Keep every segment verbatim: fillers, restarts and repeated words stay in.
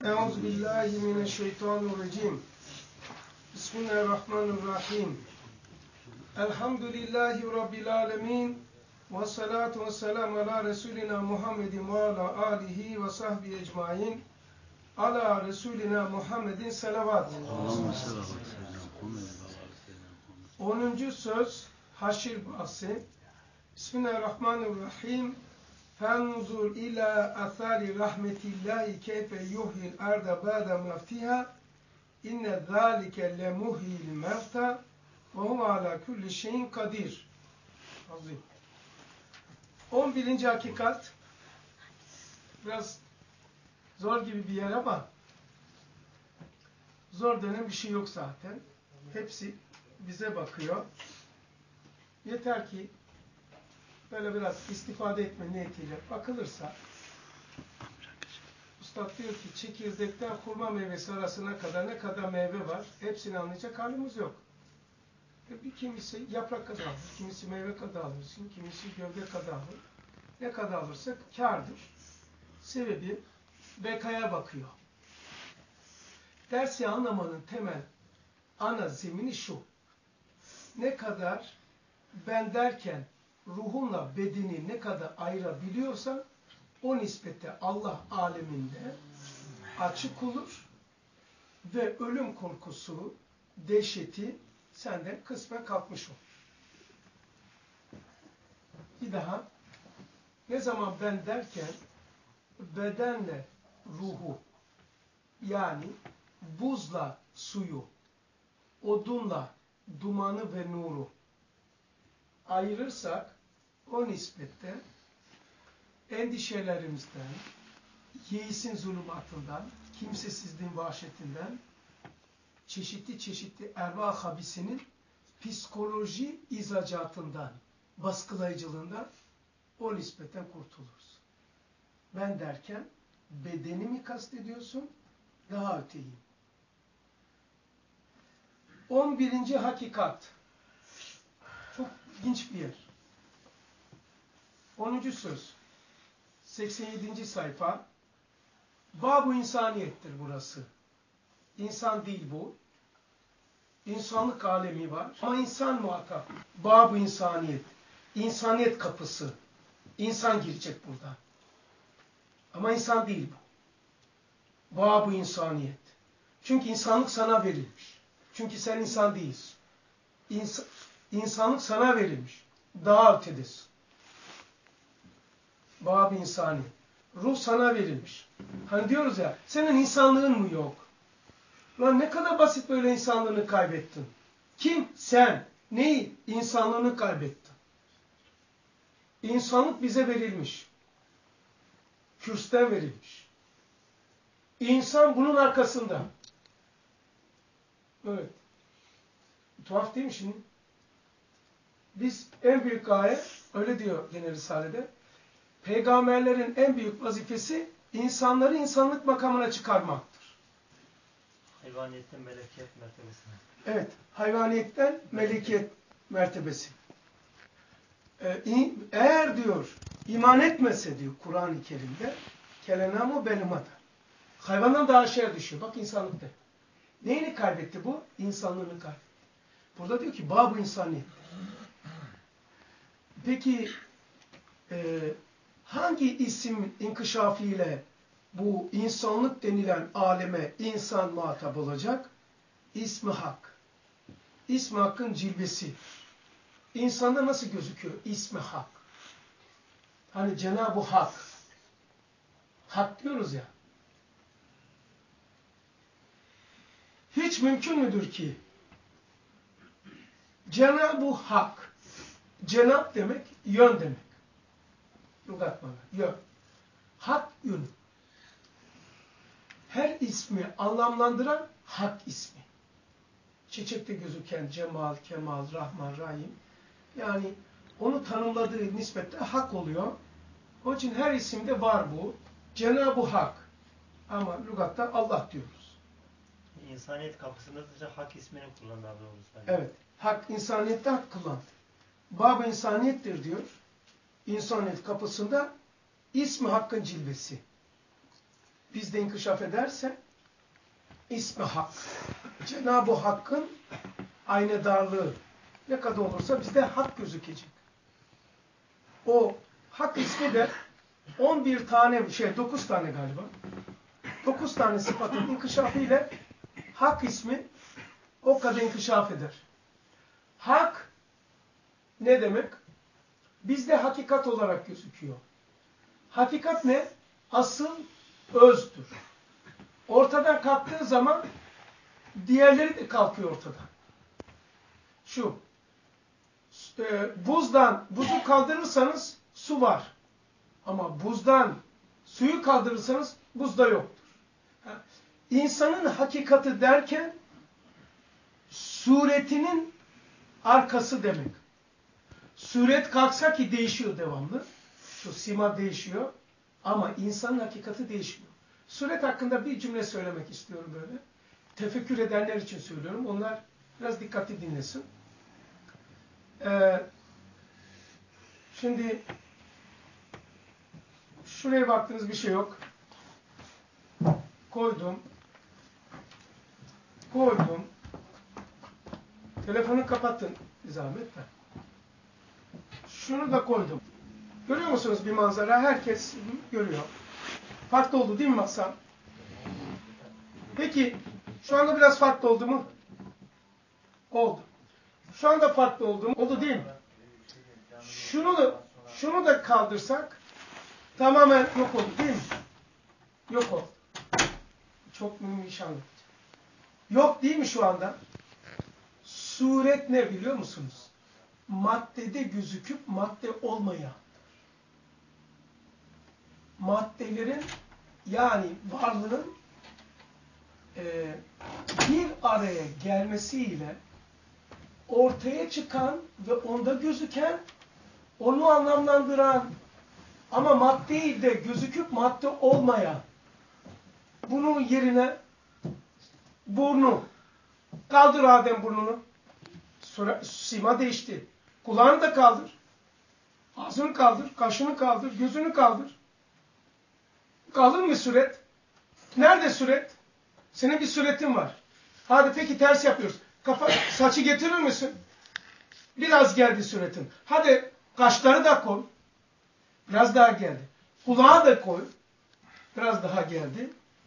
Euzubillahimineşşeytanirracim. Bismillahirrahmanirrahim. Elhamdülillahi Rabbil alemin. Ve salatu ve selamu ala Resulina Muhammedin ve ala alihi ve sahbihi ecmain. Ala Resulina Muhammedin selavat. onuncu söz Haşr bahsi. Bismillahirrahmanirrahim. Fenzur ila athari rahmetillahi keyfe yuhyil arda ba'de mevtiha inne zâlike lemuhyil mevta ve huve ala kulli şeyin kadir. Azim. on birinci hakikat biraz zor gibi bir yer ama zor denen bir şey yok zaten. Hepsi bize bakıyor. Yeter ki böyle biraz istifade etme niyetiyle bakılırsa, Üstad diyor ki çekirdekten hurma meyvesi arasına kadar ne kadar meyve var, hepsini anlayacak halimiz yok. Bir kimisi yaprak kadar alır, kimisi meyve kadar alırsın, kimisi gövde kadar alır. Ne kadar alırsak kârdır. Sebebi bekaya bakıyor. Dersi anlamanın temel ana zemini şu: ne kadar ben derken ruhunla bedeni ne kadar ayırabiliyorsan o nispette Allah aleminde açık olur ve ölüm korkusu, dehşeti senden kısmen kalkmış olur. Bir daha, ne zaman ben derken bedenle ruhu, yani buzla suyu, odunla dumanı ve nuru ayırırsak o nispette endişelerimizden, yeisin zulümatından, kimsesizliğin vahşetinden, çeşitli çeşitli erva habisinin psikoloji izacatından, baskılayıcılığından o nispetten kurtuluruz. Ben derken bedeni mi kastediyorsun, daha öteyi. on birinci hakikat. Çok ilginç bir yer. onuncu söz. seksen yedinci sayfa. Bab-ı insaniyettir burası. İnsan değil bu. İnsanlık alemi var. Ama insan muhatap. Bab-ı insaniyet. İnsaniyet kapısı. İnsan girecek buradan. Ama insan değil bu. Bab-ı insaniyet. Çünkü insanlık sana verilmiş. Çünkü sen insan değilsin. İns insanlık sana verilmiş. Daha ötedesin. Bab-ı insani. Ruh sana verilmiş. Hani diyoruz ya, senin insanlığın mı yok? Lan ne kadar basit böyle insanlığını kaybettin. Kim? Sen. Neyi? İnsanlığını kaybettin. İnsanlık bize verilmiş. Kürsten verilmiş. İnsan bunun arkasında. Evet. Tuhaf değil mi şimdi? Biz en büyük gaye, öyle diyor gene Risale'de, peygamberlerin en büyük vazifesi insanları insanlık makamına çıkarmaktır. Hayvaniyetten melekiyet mertebesine. Evet, hayvaniyetten melekiyet mertebesi. Ee, eğer diyor, iman etmese diyor Kur'an-ı Kerim'de, kelenamu belimada. Hayvandan daha aşağıya düşüyor. Bak insanlıkta. Neyini kaybetti bu? İnsanlığını kaybetti. Burada diyor ki, bab-ı insaniyet. Peki, e, hangi isim inkişafıyla bu insanlık denilen aleme insan muhatap olacak? İsmi Hak. İsmi Hakk'ın cilvesi. İnsanda nasıl gözüküyor? İsmi Hak. Hani Cenab-ı Hak. Hak diyoruz ya. Hiç mümkün müdür ki Cenab-ı Hak, Cenab demek, yön demek. Lügat bana, yön. Hak yönü. Her ismi anlamlandıran Hak ismi. Çiçekte gözüken Cemal, Kemal, Rahman, Rahim. Yani onu tanımladığı nispette Hak oluyor. Onun için her isimde var bu. Cenab-ı Hak. Ama lügatta Allah diyoruz. İnsaniyet kapısında sadece Hak ismini kullandı abi olursa. Evet. Hak, insaniyette Hak kullandı. Bab-ı insaniyettir diyor. İnsaniyet kapısında ismi Hakk'ın cilvesi. bizde inkişaf ederse ismi hak. Cenab-ı Hakk'ın aynedarlığı ne kadar olursa bizde hak gözükecek. O hak ismi de on bir tane şey dokuz tane galiba. dokuz tane sıfatın inkişafı ile hak ismi o kadar inkişaf eder. Hak ne demek? Bizde hakikat olarak gözüküyor. Hakikat ne? Asıl özdür. Ortadan kalktığı zaman diğerleri de kalkıyor ortadan. Şu, e, buzdan, buzu kaldırırsanız su var. Ama buzdan suyu kaldırırsanız buzda yoktur. Ha, İnsanın hakikati derken suretinin arkası demek. Suret kalksa ki değişiyor devamlı. Şu sima değişiyor. Ama insanın hakikati değişmiyor. Suret hakkında bir cümle söylemek istiyorum böyle. Tefekkür edenler için söylüyorum. Onlar biraz dikkatli dinlesin. Ee, şimdi şuraya baktığınız bir şey yok. Koydum. Koydum. Telefonu kapattın. Bir zahmet de. Şunu da koydum. Görüyor musunuz bir manzara? Herkes görüyor. Farklı oldu değil mi masam? Peki şu anda biraz farklı oldu mu? Oldu. Şu anda farklı oldu mu? Oldu değil mi? Şunu da, şunu da kaldırsak tamamen yok oldu değil mi? Yok oldu. Çok mühim bir şey anlatacağım. Yok değil mi şu anda? Suret ne biliyor musunuz? Maddede gözüküp madde olmayan. Maddelerin yani varlığın e, bir araya gelmesiyle ortaya çıkan ve onda gözüken, onu anlamlandıran ama maddeyi de gözüküp madde olmayan. Bunun yerine burnu. Kaldır Adem burnunu. Sonra sima değişti. Kulağını da kaldır. Ağzını kaldır. Kaşını kaldır. Gözünü kaldır. Kalır mı suret? Nerede suret? Senin bir suretin var. Hadi peki ters yapıyoruz. Kafa, saçı getirir misin? Biraz geldi suretin. Hadi kaşları da koy. Biraz daha geldi. Kulağı da koy. Biraz daha geldi.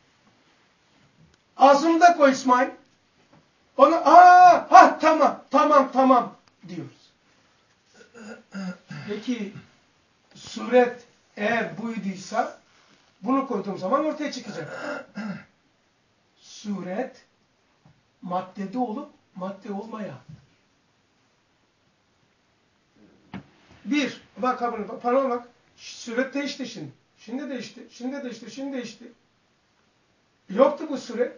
Ağzını da koy İsmail. Ona aa ha tamam tamam tamam diyoruz. Peki suret eğer buyduysa bunu koyduğum zaman ortaya çıkacak. Suret maddede olup madde olmayan. Bir, bak bak parmağa bak. Suret değişti şimdi. Şimdi değişti. Şimdi değişti. Şimdi değişti. Yoktu bu suret.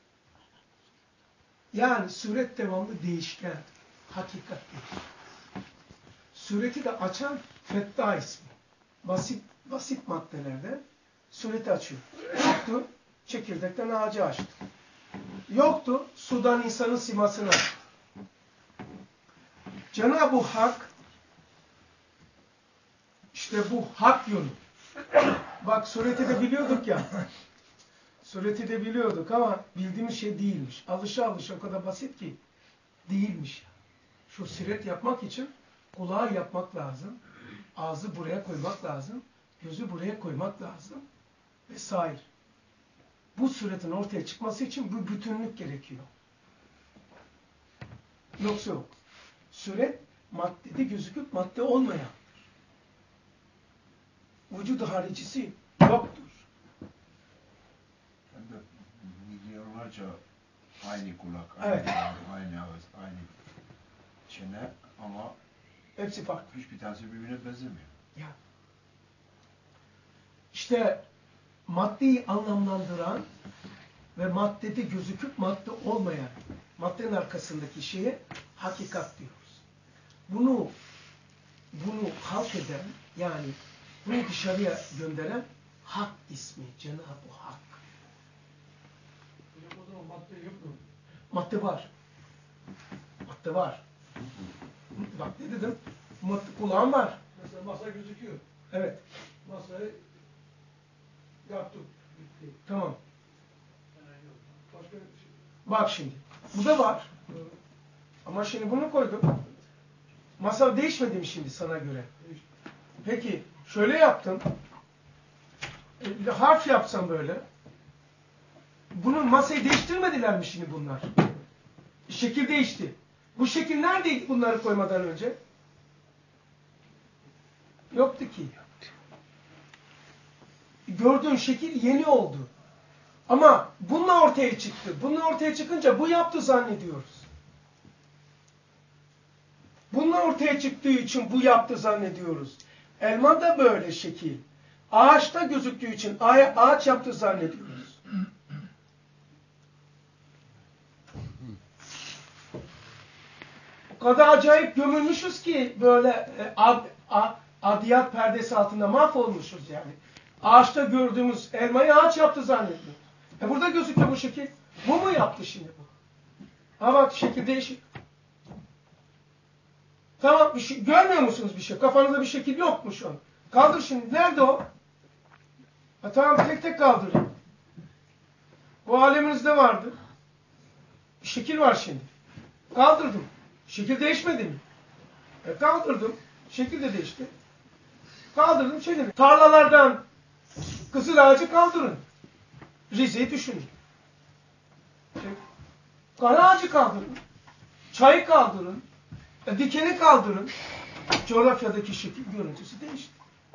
Yani suret devamlı değişken. Hakikat değil. Sureti de açan Fettah ismi. Basit, basit maddelerde sureti açıyor. Yoktu. Çekirdekten ağacı açtı. Yoktu. Sudan insanın simasını açtı. Cenab-ı Hak işte bu hak yolu. Bak sureti de biliyorduk ya. Sureti de biliyorduk ama bildiğimiz şey değilmiş. Alışa alışa o kadar basit ki değilmiş. Şu suret yapmak için kulağı yapmak lazım. Ağzı buraya koymak lazım. Gözü buraya koymak lazım. Vesaire. Bu suretin ortaya çıkması için bu bütünlük gerekiyor. Yoksa yok. Suret maddede gözüküp madde olmayan. Vücudu haricisi yoktur. Milyonlarca aynı kulak, aynı, Evet. aynı ağız, aynı çene ama Hepsi farklı. hiçbir tanesi birbirine benzemiyor. Ya. İşte maddeyi anlamlandıran ve maddede gözüküp madde olmayan, maddenin arkasındaki şeye hakikat diyoruz. Bunu bunu halk eden, yani bunu dışarıya gönderen Hak ismi, Cenab-ı Hak. O zaman madde yok mu? Madde var. Madde var. Bak ne dedim? Madde, kulağım var. Mesela masa gözüküyor. Evet. Masayı yaptık. Tamam. Bak şimdi. Bu da var. Ama şimdi bunu koydum. Masa değişmedi mi şimdi sana göre? Peki şöyle yaptım. E, harf yapsam böyle. Bunu masayı değiştirmediler mi şimdi bunlar? Şekil değişti. Bu şekil neredeydi bunları koymadan önce? Yoktu ki. Gördüğün şekil yeni oldu. Ama bununla ortaya çıktı. Bununla ortaya çıkınca bu yaptı zannediyoruz. Bununla ortaya çıktığı için bu yaptı zannediyoruz. Elma da böyle şekil. Ağaçta gözüktüğü için ağaç yaptı zannediyoruz. O kadar acayip gömülmüşüz ki böyle e, ad, ad, adiyat perdesi altında mahvolmuşuz yani. Ağaçta gördüğümüz elmayı ağaç yaptı zannediyoruz. E burada gözüküyor bu şekil. Bu mu yaptı şimdi bu? Ha bak şekil değişik. Tamam bir şey, görmüyor musunuz bir şey? Kafanızda bir şekil yok mu şu an? Kaldır şimdi. Nerede o? Ha, tamam tek tek kaldırın. Bu aleminizde vardı. Bir şekil var şimdi. Kaldırdım. Şekil değişmedi mi? E, kaldırdım. Şekil de değişti. Kaldırdım. Şekil. Tarlalardan kızıl ağacı kaldırın. Rize'yi düşünün. Kara ağacı kaldırın. Çayı kaldırın. E, dikeni kaldırın. Coğrafyadaki şekil görüntüsü değişti.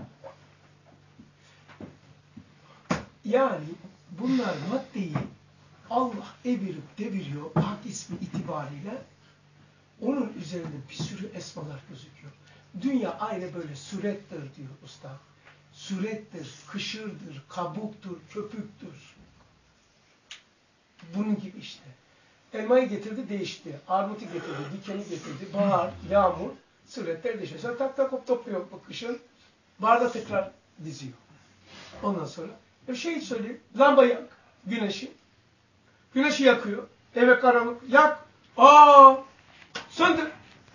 Yani bunlar maddeyi Allah evirip deviriyor hak ismi itibariyle. Onun üzerinde bir sürü esmalar gözüküyor. Dünya aynı böyle sürettir diyor usta. Sürettir, kışırdır, kabuktur, köpüktür. Bunun gibi işte. Elmayı getirdi değişti. Armutu getirdi, dikeni getirdi. Bahar, yağmur, süretler değişiyor. Sonra tak tak hop topluyor bu kışın. Baharda tekrar diziyor. Ondan sonra bir şey söyleyeyim. Lamba yak. Güneşi. Güneşi yakıyor. Eve karanlık. Yak. Aa! Söndür.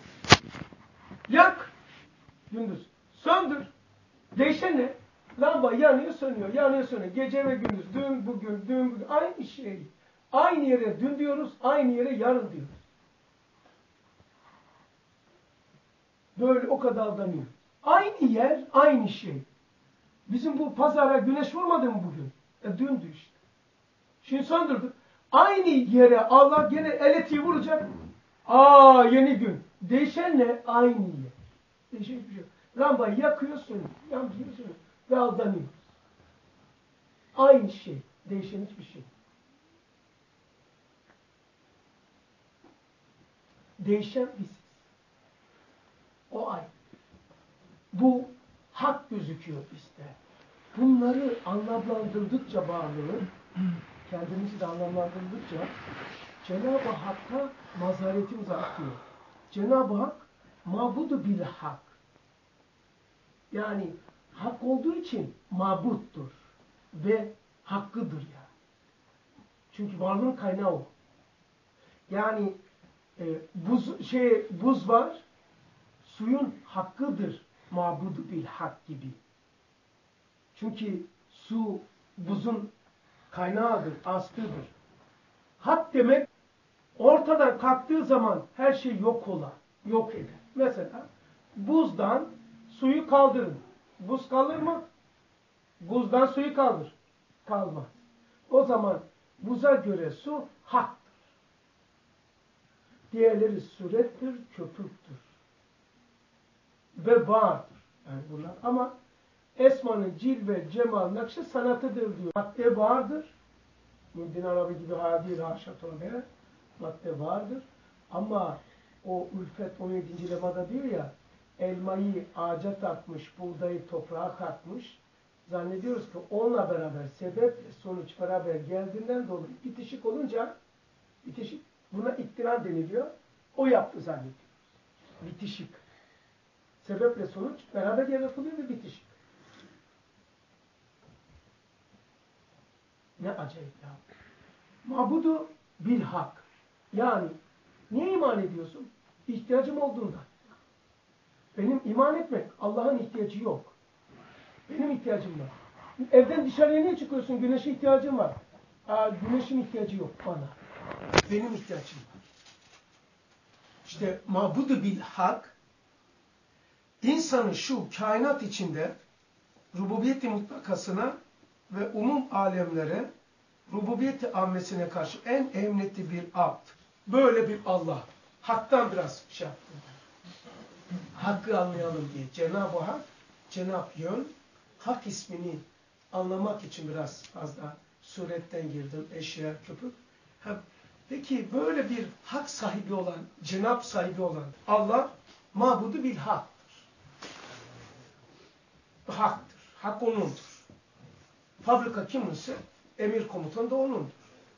Yak. Gündüz. Söndür. Değişen ne? Lamba yanıyor sönüyor. Yanıyor sönüyor. Gece ve gündüz. Dün bugün, dün bugün. Aynı şey. Aynı yere dün diyoruz. Aynı yere yarın diyoruz. Böyle o kadar aldanıyor. Aynı yer, aynı şey. Bizim bu pazara güneş vurmadı mı bugün? E dündü işte. Şimdi söndürdük. Aynı yere Allah gene elektriği vuracak. Aa yeni gün. Değişen ne? Aynı yer. Değişen bir şey yok. Lambayı yakıyor sönüyor. Yakıyor sönüyor. Ve aldanıyoruz. Aynı şey. Değişen hiçbir şey. Değişen biziz. O ay. Bu hak gözüküyor bizde. Bunları anlamlandırdıkça varlığı, kendimizi de anlamlandırdıkça Cenab-ı Hakk'a mazaretimiz artıyor. Cenab-ı Hak mabudu bil hak. Yani hak olduğu için mabuttur ve hakkıdır yani. Çünkü varlığın kaynağı o. Yani e, buz şey buz var, suyun hakkıdır mabudu bil hak gibi. Çünkü su buzun kaynağıdır, aslıdır. Hak demek ortadan kalktığı zaman her şey yok ola, yok eder. Mesela buzdan suyu kaldırın. Buz kalır mı? Buzdan suyu kaldır. Kalmaz. O zaman buza göre su haktır. Diğerleri surettir, köpüktür. Ve vardır. Yani bunlar ama Esma'nın cilve, cemal, nakşı sanatıdır diyor. Madde vardır. Muhyiddin Arabi gibi hadi haşa tövbe. Madde vardır. Ama o ülfet on yedinci lemada diyor ya, elmayı ağaca takmış, buğdayı toprağa katmış. Zannediyoruz ki onunla beraber sebep sonuç beraber geldiğinden dolayı bitişik olunca, bitişik, buna iktiran deniliyor. O yaptı zannediyoruz. Bitişik. Sebeple sonuç beraber yaratılıyor ve bitişik. Ne acayip ya. Mabudu bil hak. Yani niye iman ediyorsun? İhtiyacım olduğundan. Benim iman etmek, Allah'ın ihtiyacı yok. Benim ihtiyacım var. Evden dışarıya niye çıkıyorsun? Güneşe ihtiyacın var. Aa, güneşin ihtiyacı yok bana. Benim ihtiyacım var. İşte mabudu bil hak, insanın şu kainat içinde rububiyeti mutlakasına ve umum alemlere, rububiyeti ammesine karşı en emniyetli bir abd. Böyle bir Allah. Hak'tan biraz şey yaptım. Hakkı anlayalım diye. Cenab-ı Hak, Cenab-ı Yön, Hak ismini anlamak için biraz fazla suretten girdim. Eşya, köpük. Ha, peki böyle bir hak sahibi olan, cenab sahibi olan Allah, mabudu bil haktır. Haktır. Hak O'nundur. Fabrika kiminse emir komutan da O'nundur.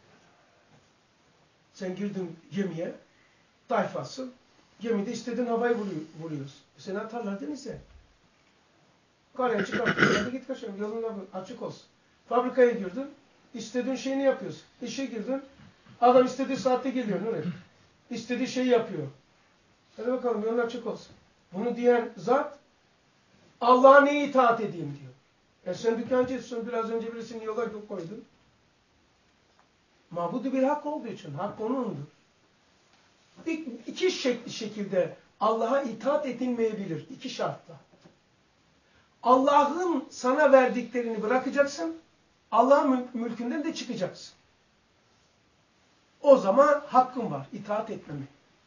Sen girdin gemiye, tayfasın, gemide istediğin havayı vuruyorsun. Seni atarlar denize. Karaya çıkartıyorsun. Hadi git kaçalım. Yolun açık olsun. Fabrikaya girdin. İstediğin şeyini yapıyorsun. İşe girdin. Adam istediği saatte geliyor. Ne? İstediği şeyi yapıyor. Hadi bakalım yolun açık olsun. Bunu diyen zat Allah'a neye itaat edeyim diyor. E sen dükkancısın. Biraz önce birisini yola koydun. Mabudu bir hak olduğu için. Hak O'nundur. İki şekli şekilde Allah'a itaat edilmeyebilir. İki şartla. Allah'ın sana verdiklerini bırakacaksın. Allah'ın mülkünden de çıkacaksın. O zaman hakkın var. İtaat etmemek.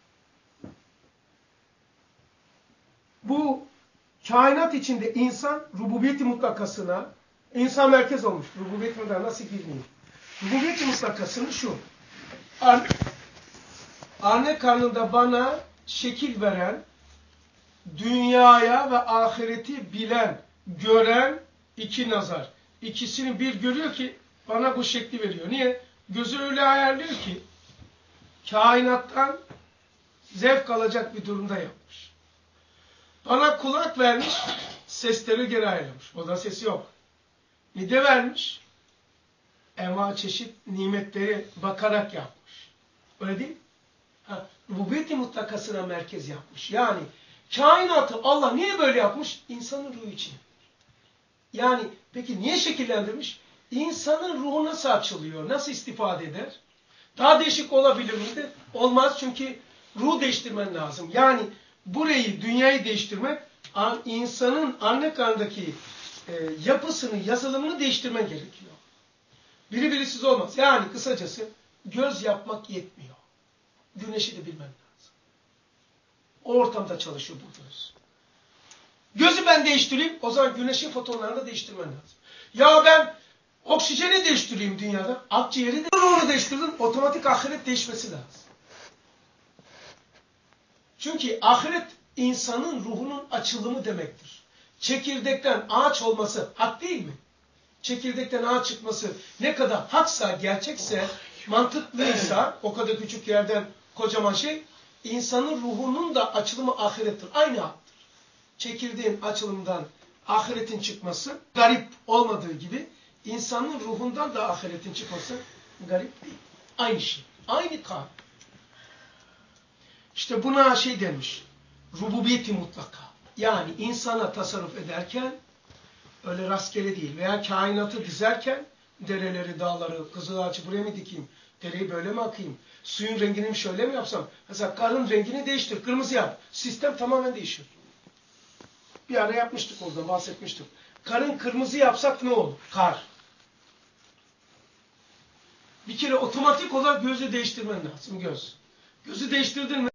Bu kainat içinde insan rububiyeti mutlakasına, insan merkez olmuş. Rububiyeti mutlakasına nasıl girmeyeyim? Rububiyeti mutlakasını şu. Anne karnında bana şekil veren, dünyaya ve ahireti bilen, gören iki nazar. İkisini bir görüyor ki bana bu şekli veriyor. Niye? Gözü öyle ayarlıyor ki kainattan zevk alacak bir durumda yapmış. Bana kulak vermiş, sesleri geri ayarlamış. O da sesi yok. Mide vermiş, enva çeşit nimetleri bakarak yapmış. Öyle değil mi? Ha, rububiyeti mutlakasına merkez yapmış. Yani kainatı Allah niye böyle yapmış? İnsanın ruhu için. Yani peki niye şekillendirmiş? İnsanın ruhu nasıl açılıyor? Nasıl istifade eder? Daha değişik olabilir miydi? Olmaz çünkü ruhu değiştirmen lazım. Yani burayı, dünyayı değiştirmek, insanın anne karnındaki e, yapısını, yazılımını değiştirmen gerekiyor. Biri birisiz olmaz. Yani kısacası göz yapmak yetmiyor. Güneşi de bilmen lazım. O ortamda çalışıyor bu göz. Gözü ben değiştireyim, o zaman güneşin fotonlarını da değiştirmen lazım. Ya ben oksijeni değiştireyim dünyada, akciğeri de onu değiştirdin, otomatik ahiret değişmesi lazım. Çünkü ahiret insanın ruhunun açılımı demektir. Çekirdekten ağaç olması hak değil mi? Çekirdekten ağaç çıkması ne kadar haksa, gerçekse, mantıklıysa, o kadar küçük yerden kocaman şey, insanın ruhunun da açılımı ahirettir. Aynı haktır. Çekirdeğin açılımından ahiretin çıkması garip olmadığı gibi, insanın ruhundan da ahiretin çıkması garip değil. Aynı şey. Aynı kanun. İşte buna şey denmiş. Rububiyeti mutlaka. Yani insana tasarruf ederken öyle rastgele değil. Veya kainatı dizerken dereleri, dağları, kızıl ağaçı buraya mı dikeyim? Dereyi böyle mi akayım? Suyun rengini mi şöyle mi yapsam? Mesela karın rengini değiştir. Kırmızı yap. Sistem tamamen değişir. Bir ara yapmıştık orada. Bahsetmiştim. Karın kırmızı yapsak ne olur? Kar. Bir kere otomatik olarak gözü değiştirmen lazım. Göz. Gözü değiştirdin mi?